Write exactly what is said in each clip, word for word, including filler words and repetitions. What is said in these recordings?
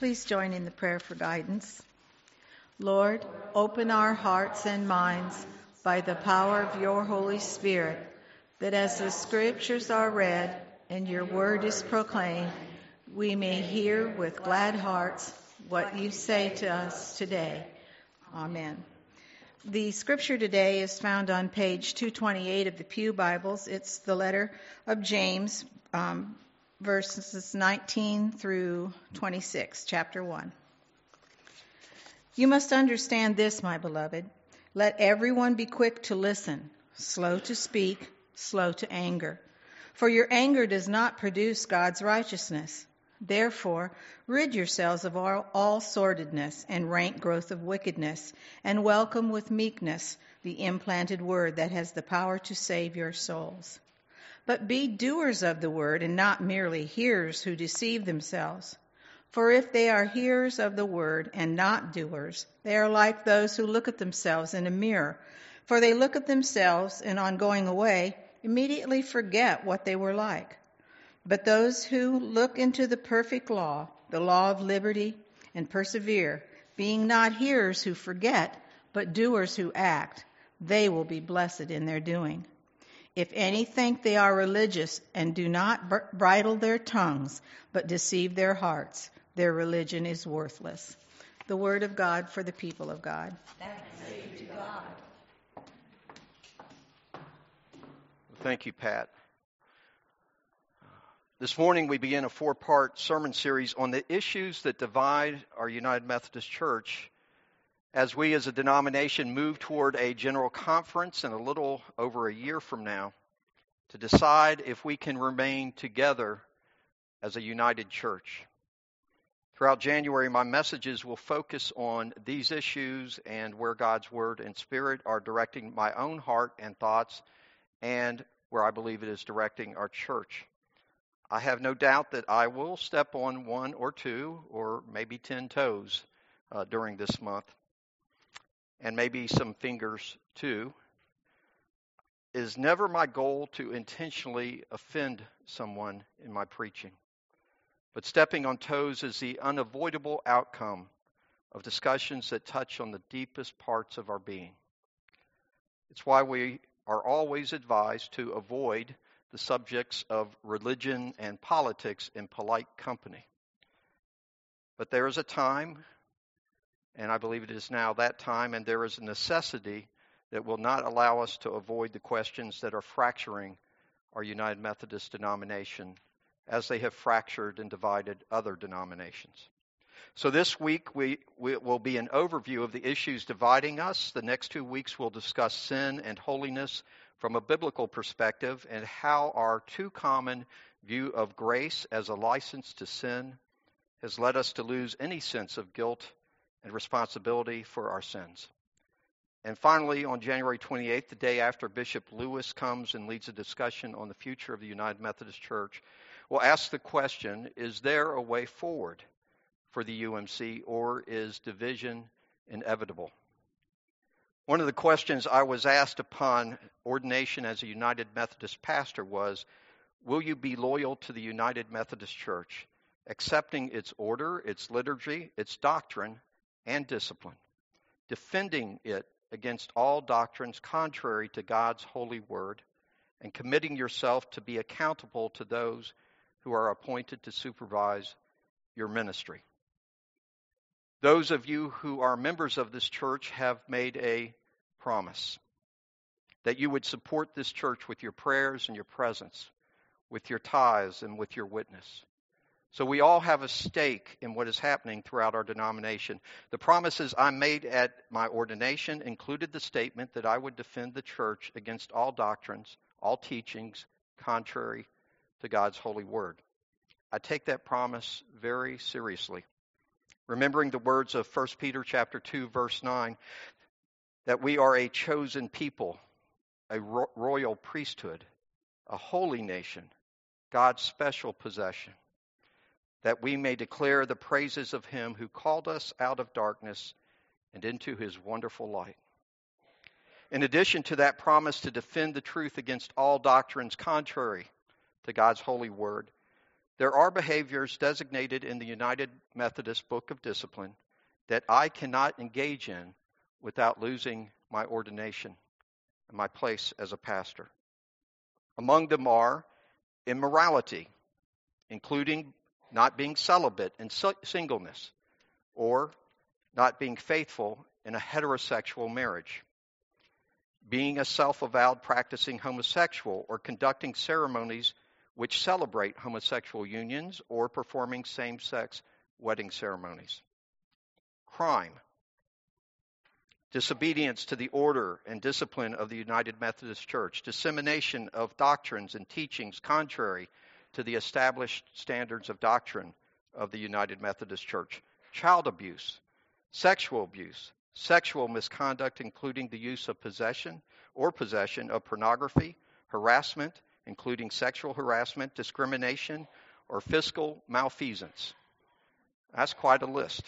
Please join in the prayer for guidance. Lord, open our hearts and minds by the power of your Holy Spirit, that as the Scriptures are read and your word is proclaimed, we may hear with glad hearts what you say to us today. Amen. The scripture today is found on page two twenty-eight of the Pew Bibles. It's the letter of James, um, verses nineteen through twenty-six, chapter one. You must understand this, my beloved. Let everyone be quick to listen, slow to speak, slow to anger. For your anger does not produce God's righteousness. Therefore, rid yourselves of all, all sordidness and rank growth of wickedness, and welcome with meekness the implanted word that has the power to save your souls. But be doers of the word and not merely hearers who deceive themselves. For if they are hearers of the word and not doers, they are like those who look at themselves in a mirror. For they look at themselves and on going away, immediately forget what they were like. But those who look into the perfect law, the law of liberty, and persevere, being not hearers who forget, but doers who act, they will be blessed in their doing. If any think they are religious and do not br- bridle their tongues, but deceive their hearts, their religion is worthless. The word of God for the people of God. Thanks be to God. Thank you, Pat. This morning we begin a four-part sermon series on the issues that divide our United Methodist Church as we as a denomination move toward a general conference in a little over a year from now to decide if we can remain together as a united church. Throughout January, my messages will focus on these issues and where God's Word and Spirit are directing my own heart and thoughts, and where I believe it is directing our church. I have no doubt that I will step on one or two or maybe ten toes uh, during this month, and maybe some fingers too. It is never my goal to intentionally offend someone in my preaching, but stepping on toes is the unavoidable outcome of discussions that touch on the deepest parts of our being. It's why we are always advised to avoid the subjects of religion and politics in polite company. But there is a time, and I believe it is now that time, and there is a necessity that will not allow us to avoid the questions that are fracturing our United Methodist denomination as they have fractured and divided other denominations. So this week we, we will be an overview of the issues dividing us. The next two weeks we'll discuss sin and holiness from a biblical perspective and how our too common view of grace as a license to sin has led us to lose any sense of guilt and responsibility for our sins. And finally, on January twenty-eighth, the day after Bishop Lewis comes and leads a discussion on the future of the United Methodist Church, we'll ask the question, is there a way forward for the U M C, or is division inevitable? One of the questions I was asked upon ordination as a United Methodist pastor was, will you be loyal to the United Methodist Church, accepting its order, its liturgy, its doctrine, and discipline, defending it against all doctrines contrary to God's holy word, and committing yourself to be accountable to those who are appointed to supervise your ministry? Those of you who are members of this church have made a promise that you would support this church with your prayers and your presence, with your tithes and with your witness. So we all have a stake in what is happening throughout our denomination. The promises I made at my ordination included the statement that I would defend the church against all doctrines, all teachings contrary to God's holy word. I take that promise very seriously, remembering the words of First Peter chapter two, verse nine, that we are a chosen people, a ro- royal priesthood, a holy nation, God's special possession, that we may declare the praises of him who called us out of darkness and into his wonderful light. In addition to that promise to defend the truth against all doctrines contrary to God's holy word, There are behaviors designated in the United Methodist Book of Discipline that I cannot engage in without losing my ordination and my place as a pastor. Among them are immorality, including not being celibate in singleness, or not being faithful in a heterosexual marriage, being a self-avowed practicing homosexual, or conducting ceremonies which celebrate homosexual unions, or performing same-sex wedding ceremonies. Crime, disobedience to the order and discipline of the United Methodist Church, dissemination of doctrines and teachings contrary to the established standards of doctrine of the United Methodist Church, child abuse, sexual abuse, sexual misconduct, including the use of possession or possession of pornography, harassment, including sexual harassment, discrimination, or fiscal malfeasance. That's quite a list.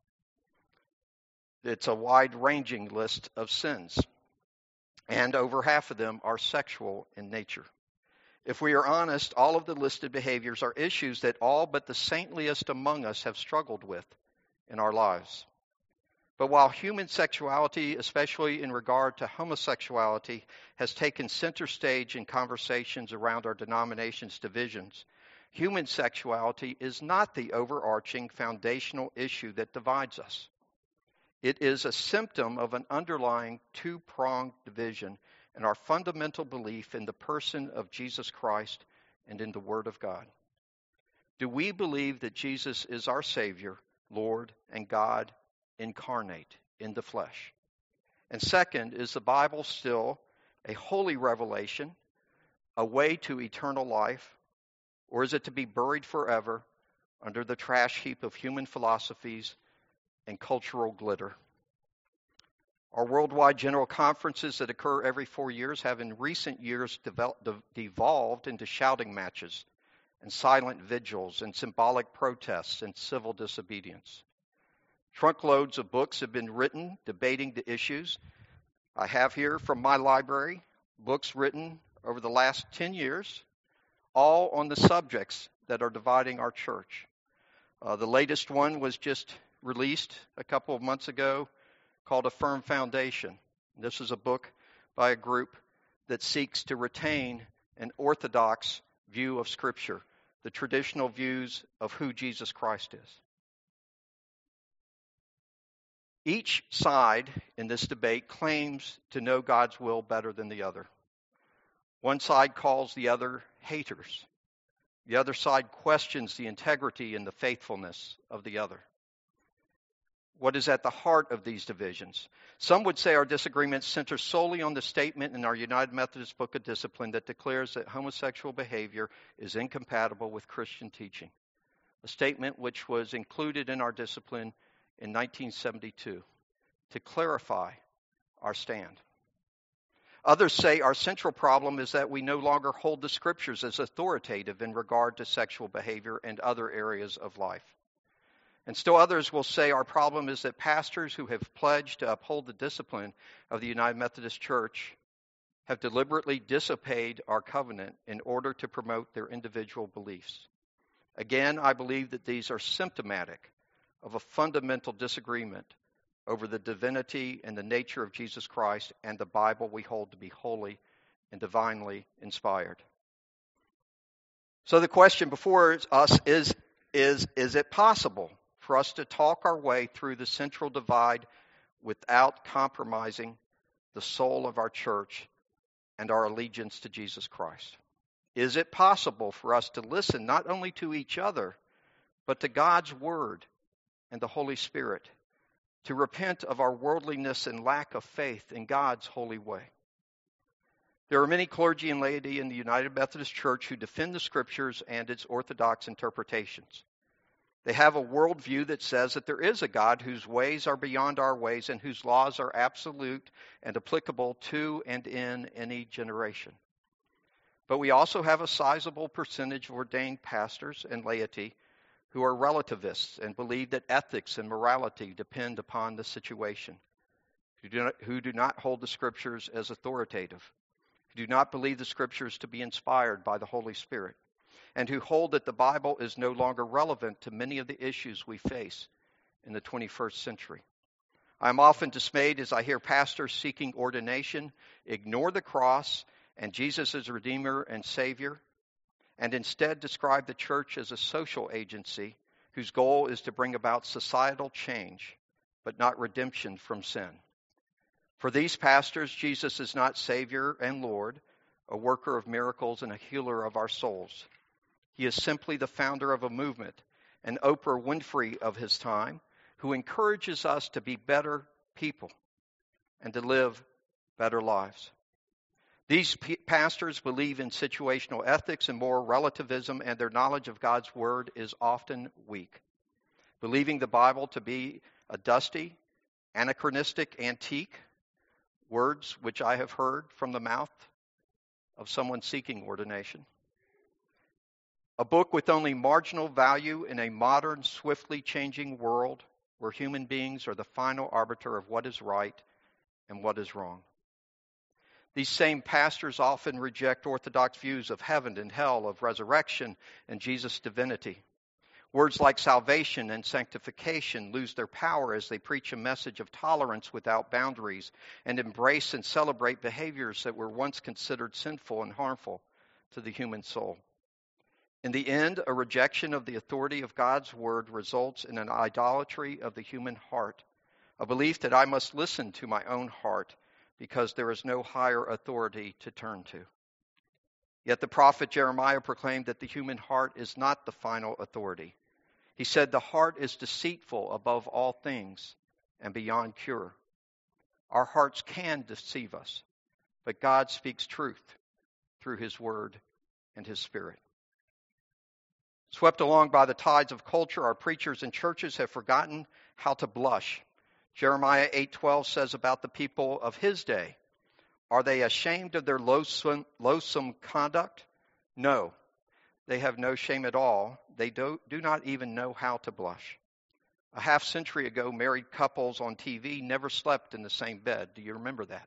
It's a wide-ranging list of sins, and over half of them are sexual in nature. If we are honest, all of the listed behaviors are issues that all but the saintliest among us have struggled with in our lives. But while human sexuality, especially in regard to homosexuality, has taken center stage in conversations around our denomination's divisions, human sexuality is not the overarching foundational issue that divides us. It is a symptom of an underlying two-pronged division in our fundamental belief in the person of Jesus Christ and in the Word of God. Do we believe that Jesus is our Savior, Lord, and God incarnate in the flesh? And second, is the Bible still a holy revelation, a way to eternal life, or is it to be buried forever under the trash heap of human philosophies and cultural glitter? Our worldwide general conferences that occur every four years have in recent years developed, devolved into shouting matches and silent vigils and symbolic protests and civil disobedience. Trunkloads of books have been written debating the issues. I have here from my library books written over the last ten years, all on the subjects that are dividing our church. Uh, the latest one was just released a couple of months ago called A Firm Foundation. This is a book by a group that seeks to retain an orthodox view of Scripture, the traditional views of who Jesus Christ is. Each side in this debate claims to know God's will better than the other. One side calls the other haters. The other side questions the integrity and the faithfulness of the other. What is at the heart of these divisions? Some would say our disagreements center solely on the statement in our United Methodist Book of Discipline that declares that homosexual behavior is incompatible with Christian teaching, a statement which was included in our discipline in nineteen seventy-two to clarify our stand. Others say our central problem is that we no longer hold the Scriptures as authoritative in regard to sexual behavior and other areas of life. And still others will say our problem is that pastors who have pledged to uphold the discipline of the United Methodist Church have deliberately disobeyed our covenant in order to promote their individual beliefs. Again, I believe that these are symptomatic of a fundamental disagreement over the divinity and the nature of Jesus Christ and the Bible we hold to be holy and divinely inspired. So the question before us is, is, is it possible for us to talk our way through the central divide without compromising the soul of our church and our allegiance to Jesus Christ? Is it possible for us to listen not only to each other, but to God's Word and the Holy Spirit, to repent of our worldliness and lack of faith in God's holy way? There are many clergy and laity in the United Methodist Church who defend the Scriptures and its orthodox interpretations. They have a worldview that says that there is a God whose ways are beyond our ways and whose laws are absolute and applicable to and in any generation. But we also have a sizable percentage of ordained pastors and laity who are relativists and believe that ethics and morality depend upon the situation, who do not, who do not hold the Scriptures as authoritative, who do not believe the Scriptures to be inspired by the Holy Spirit. and who hold that the Bible is no longer relevant to many of the issues we face in the twenty-first century. I am often dismayed as I hear pastors seeking ordination ignore the cross and Jesus as Redeemer and Savior, and instead describe the church as a social agency whose goal is to bring about societal change, but not redemption from sin. For these pastors, Jesus is not Savior and Lord, a worker of miracles and a healer of our souls. He is simply the founder of a movement, an Oprah Winfrey of his time, who encourages us to be better people and to live better lives. These p- pastors believe in situational ethics and moral relativism, and their knowledge of God's word is often weak. Believing the Bible to be a dusty, anachronistic antique, words which I have heard from the mouth of someone seeking ordination. A book with only marginal value in a modern, swiftly changing world where human beings are the final arbiter of what is right and what is wrong. These same pastors often reject orthodox views of heaven and hell, of resurrection and Jesus' divinity. Words like salvation and sanctification lose their power as they preach a message of tolerance without boundaries and embrace and celebrate behaviors that were once considered sinful and harmful to the human soul. In the end, a rejection of the authority of God's word results in an idolatry of the human heart, a belief that I must listen to my own heart because there is no higher authority to turn to. Yet the prophet Jeremiah proclaimed that the human heart is not the final authority. He said the heart is deceitful above all things and beyond cure. Our hearts can deceive us, but God speaks truth through his word and his spirit. Swept along by the tides of culture, our preachers and churches have forgotten how to blush. Jeremiah eight twelve says about the people of his day, "Are they ashamed of their loathsome, loathsome conduct? No, they have no shame at all. They do, do not even know how to blush." A half century ago, married couples on T V never slept in the same bed. Do you remember that?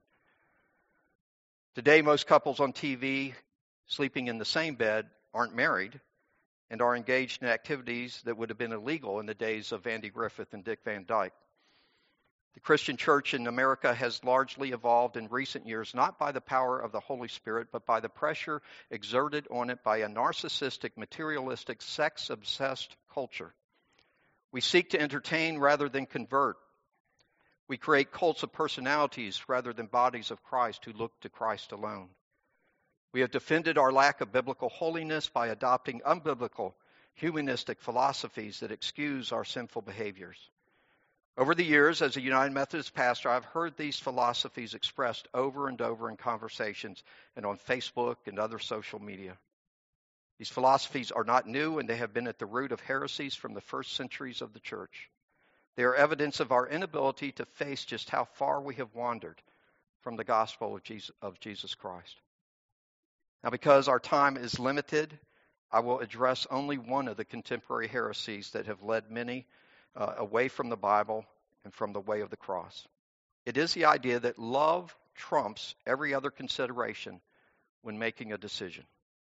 Today, most couples on T V sleeping in the same bed aren't married and are engaged in activities that would have been illegal in the days of Andy Griffith and Dick Van Dyke. The Christian church in America has largely evolved in recent years, not by the power of the Holy Spirit, but by the pressure exerted on it by a narcissistic, materialistic, sex-obsessed culture. We seek to entertain rather than convert. We create cults of personalities rather than bodies of Christ who look to Christ alone. We have defended our lack of biblical holiness by adopting unbiblical, humanistic philosophies that excuse our sinful behaviors. Over the years, as a United Methodist pastor, I've heard these philosophies expressed over and over in conversations and on Facebook and other social media. These philosophies are not new, and they have been at the root of heresies from the first centuries of the church. They are evidence of our inability to face just how far we have wandered from the gospel of Jesus, of Jesus Christ. Now, because our time is limited, I will address only one of the contemporary heresies that have led many uh, away from the Bible and from the way of the cross. It is the idea that love trumps every other consideration when making a decision.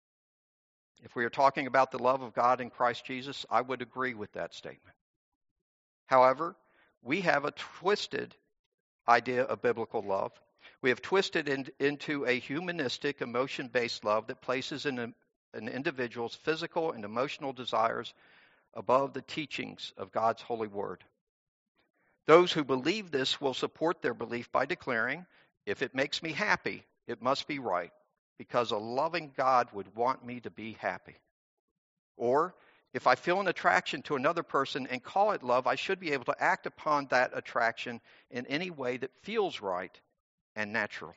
If we are talking about the love of God in Christ Jesus, I would agree with that statement. However, we have a twisted idea of biblical love. We have twisted in, into a humanistic, emotion-based love that places an, an individual's physical and emotional desires above the teachings of God's holy word. Those who believe this will support their belief by declaring, if it makes me happy, it must be right, because a loving God would want me to be happy. Or, if I feel an attraction to another person and call it love, I should be able to act upon that attraction in any way that feels right and natural.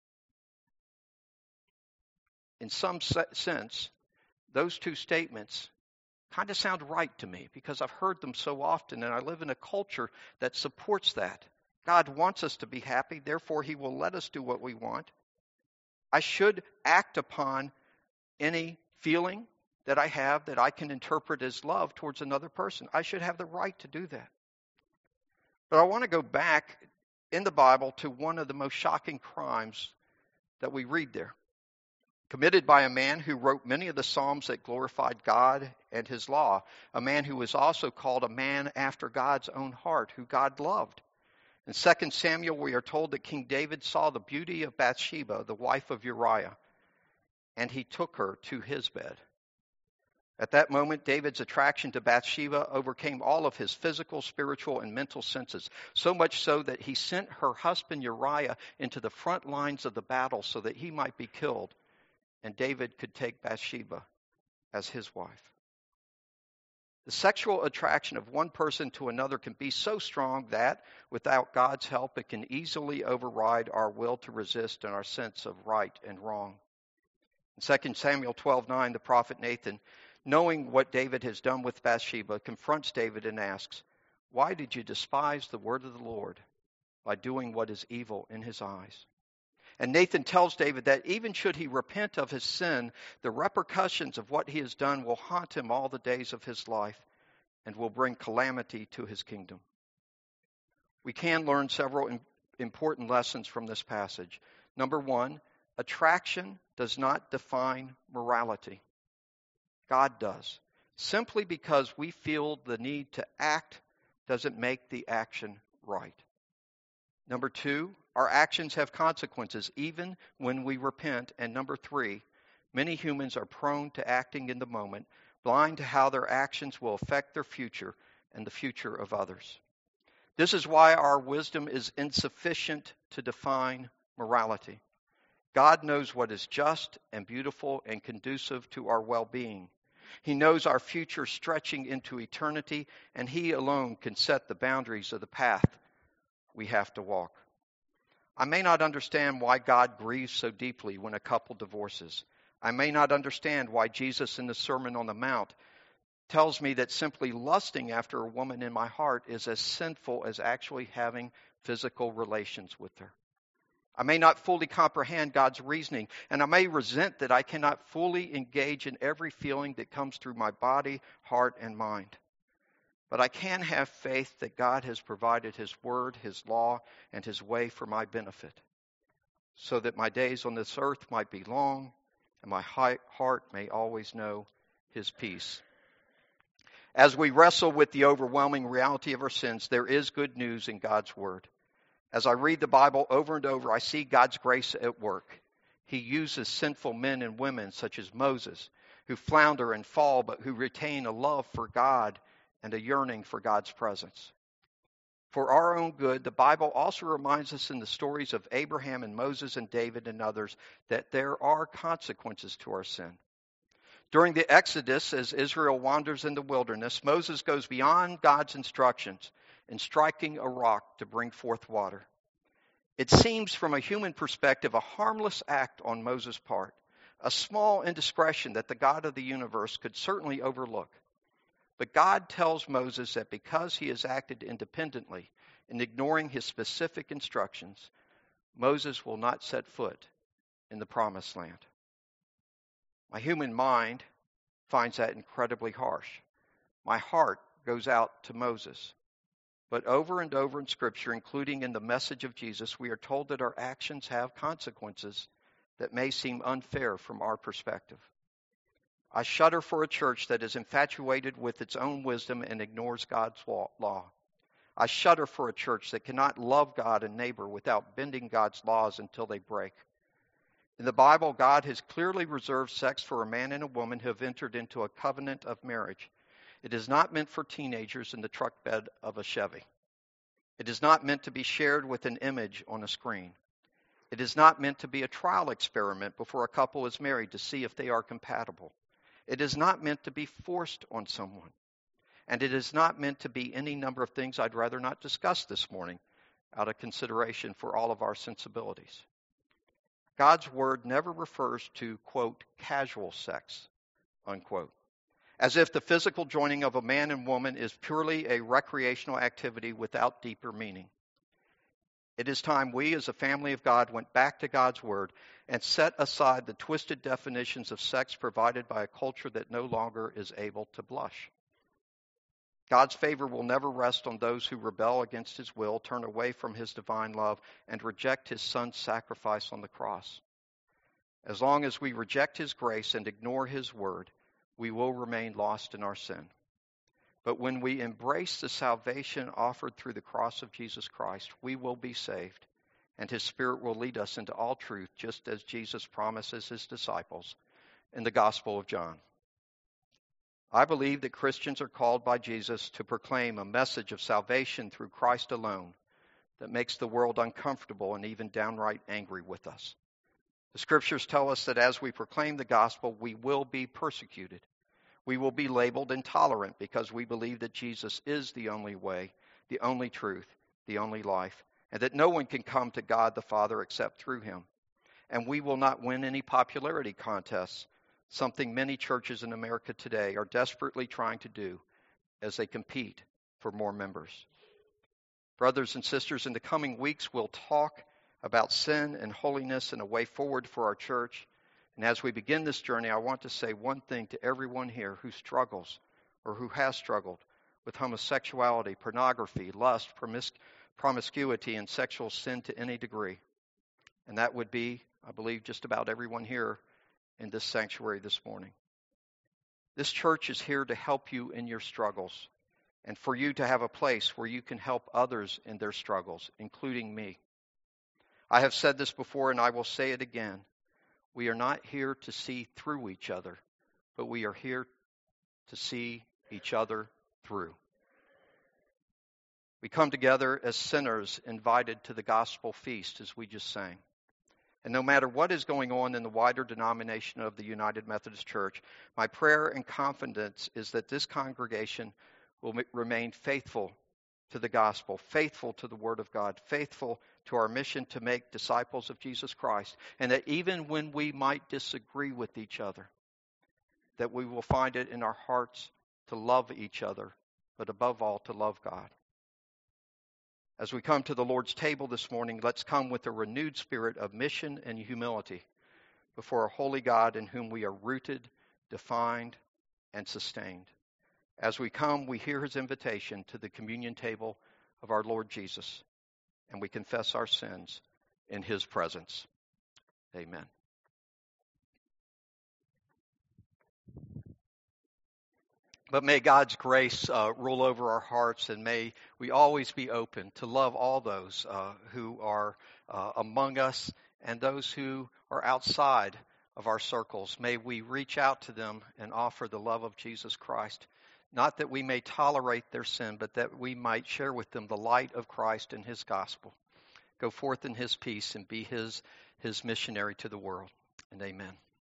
In some se- sense, those two statements kind of sound right to me because I've heard them so often, and I live in a culture that supports that. God wants us to be happy, therefore he will let us do what we want. I should act upon any feeling that I have that I can interpret as love towards another person. I should have the right to do that. But I want to go back in the Bible to one of the most shocking crimes that we read there. committed by a man who wrote many of the Psalms that glorified God and his law, a man who was also called a man after God's own heart, who God loved. In Second Samuel, we are told that King David saw the beauty of Bathsheba, the wife of Uriah, and he took her to his bed. At that moment, David's attraction to Bathsheba overcame all of his physical, spiritual, and mental senses, so much so that he sent her husband Uriah into the front lines of the battle so that he might be killed, and David could take Bathsheba as his wife. The sexual attraction of one person to another can be so strong that, without God's help, it can easily override our will to resist and our sense of right and wrong. In Second Samuel twelve nine, the prophet Nathan, knowing what David has done with Bathsheba, confronts David and asks, "Why did you despise the word of the Lord by doing what is evil in his eyes?" And Nathan tells David that even should he repent of his sin, the repercussions of what he has done will haunt him all the days of his life and will bring calamity to his kingdom. We can learn several important lessons from this passage. Number one, attraction does not define morality. God does. Simply because we feel the need to act doesn't make the action right. Number two, our actions have consequences even when we repent. And number three, many humans are prone to acting in the moment, blind to how their actions will affect their future and the future of others. This is why our wisdom is insufficient to define morality. God knows what is just and beautiful and conducive to our well-being. He knows our future stretching into eternity, and He alone can set the boundaries of the path we have to walk. I may not understand why God grieves so deeply when a couple divorces. I may not understand why Jesus in the Sermon on the Mount tells me that simply lusting after a woman in my heart is as sinful as actually having physical relations with her. I may not fully comprehend God's reasoning, and I may resent that I cannot fully engage in every feeling that comes through my body, heart, and mind. But I can have faith that God has provided His word, His law, and His way for my benefit, so that my days on this earth might be long, and my heart may always know His peace. As we wrestle with the overwhelming reality of our sins, there is good news in God's word. As I read the Bible over and over, I see God's grace at work. He uses sinful men and women such as Moses, who flounder and fall, but who retain a love for God and a yearning for God's presence. For our own good, the Bible also reminds us in the stories of Abraham and Moses and David and others that there are consequences to our sin. During the Exodus, as Israel wanders in the wilderness, Moses goes beyond God's instructions in striking a rock to bring forth water. It seems from a human perspective a harmless act on Moses' part, a small indiscretion that the God of the universe could certainly overlook. But God tells Moses that because he has acted independently in ignoring his specific instructions, Moses will not set foot in the promised land. My human mind finds that incredibly harsh. My heart goes out to Moses. But over and over in Scripture, including in the message of Jesus, we are told that our actions have consequences that may seem unfair from our perspective. I shudder for a church that is infatuated with its own wisdom and ignores God's law. I shudder for a church that cannot love God and neighbor without bending God's laws until they break. In the Bible, God has clearly reserved sex for a man and a woman who have entered into a covenant of marriage. It is not meant for teenagers in the truck bed of a Chevy. It is not meant to be shared with an image on a screen. It is not meant to be a trial experiment before a couple is married to see if they are compatible. It is not meant to be forced on someone. And it is not meant to be any number of things I'd rather not discuss this morning out of consideration for all of our sensibilities. God's word never refers to, quote, casual sex, unquote, as if the physical joining of a man and woman is purely a recreational activity without deeper meaning. It is time we as a family of God went back to God's word and set aside the twisted definitions of sex provided by a culture that no longer is able to blush. God's favor will never rest on those who rebel against His will, turn away from His divine love, and reject His Son's sacrifice on the cross. As long as we reject his grace and ignore his word, we will remain lost in our sin. But when we embrace the salvation offered through the cross of Jesus Christ, we will be saved, and his Spirit will lead us into all truth, just as Jesus promises his disciples in the Gospel of John. I believe that Christians are called by Jesus to proclaim a message of salvation through Christ alone that makes the world uncomfortable and even downright angry with us. The Scriptures tell us that as we proclaim the gospel, we will be persecuted. We will be labeled intolerant because we believe that Jesus is the only way, the only truth, the only life, and that no one can come to God the Father except through him. And we will not win any popularity contests, something many churches in America today are desperately trying to do as they compete for more members. Brothers and sisters, in the coming weeks, we'll talk about sin and holiness and a way forward for our church. And as we begin this journey, I want to say one thing to everyone here who struggles or who has struggled with homosexuality, pornography, lust, promis- promiscuity, and sexual sin to any degree. And that would be, I believe, just about everyone here in this sanctuary this morning. This church is here to help you in your struggles and for you to have a place where you can help others in their struggles, including me. I have said this before and I will say it again. We are not here to see through each other, but we are here to see each other through. We come together as sinners invited to the gospel feast, as we just sang. And no matter what is going on in the wider denomination of the United Methodist Church, my prayer and confidence is that this congregation will remain faithful to the gospel, faithful to the Word of God, faithful to our mission to make disciples of Jesus Christ, and that even when we might disagree with each other, that we will find it in our hearts to love each other, but above all to love God. As we come to the Lord's table this morning, let's come with a renewed spirit of mission and humility before a holy God in whom we are rooted, defined, and sustained. As we come, we hear his invitation to the communion table of our Lord Jesus, and we confess our sins in his presence. Amen. But may God's grace uh, rule over our hearts, and may we always be open to love all those uh, who are uh, among us and those who are outside of our circles. May we reach out to them and offer the love of Jesus Christ, not that we may tolerate their sin, but that we might share with them the light of Christ and his gospel. Go forth in his peace and be his, his missionary to the world. And amen.